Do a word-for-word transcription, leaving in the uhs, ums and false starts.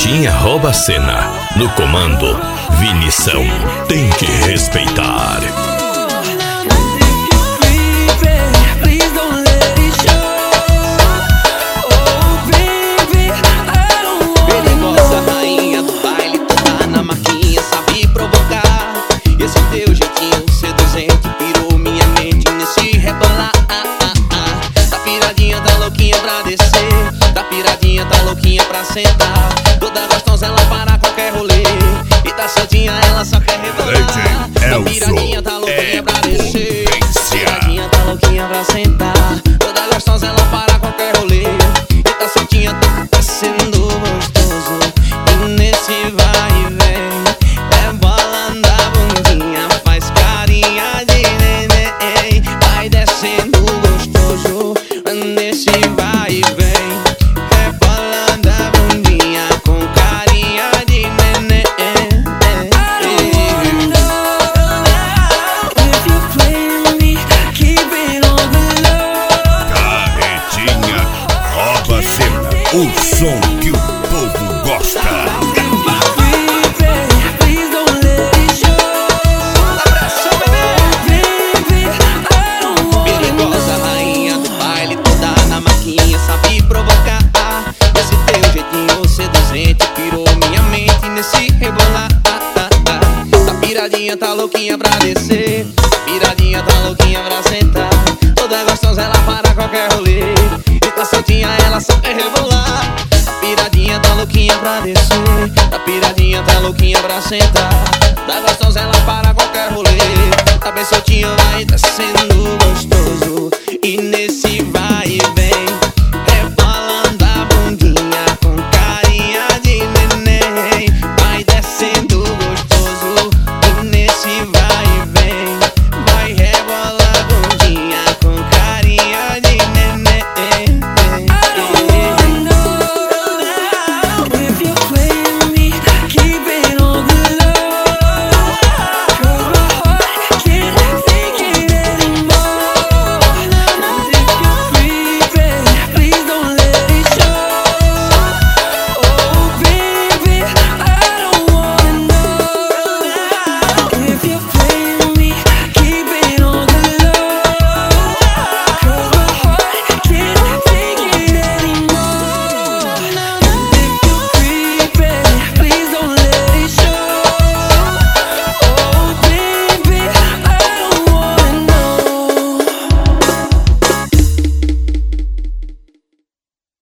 Carretinha rouba a cena. No comando, Vinição. Tem que respeitar. Perigosa rainha do baile, toda na marquinha, sabe provocar. Esse teu jeitinho seduzente pirou minha mente nesse rebolar. Tá piradinha, tá louquinha pra descer. Tá piradinha, tá louquinha pra sentar. Toda gostosa ela para qualquer rolê. E tá soltinha, ela só quer rebolar. Tá piradinha, tá louquinha pra descer. Tá piradinha, tá louquinha pra sentar. Toda gostosa ela para qualquer rolê. E tá soltinha, tá sendo gostoso. E nesse vai e vem, é bola da bundinha, faz carinha de neném. Vai descendo gostoso. Nesse vai e vem, é bola da bundinha com carinha de neném. Carretinha rouba a cena. O som que o povo gosta. Perigosa rainha do baile, toda na maquinha, sabe provocar. Esse teu jeitinho seduzente pirou minha mente nesse rebolar. Tá piradinha, tá louquinha pra descer. Tá piradinha, tá louquinha pra sentar. Toda gostosa ela para qualquer rolê. E tá soltinha, ela só quer rebolar. Tá piradinha, tá louquinha pra descer. Tá piradinha, tá louquinha pra sentar.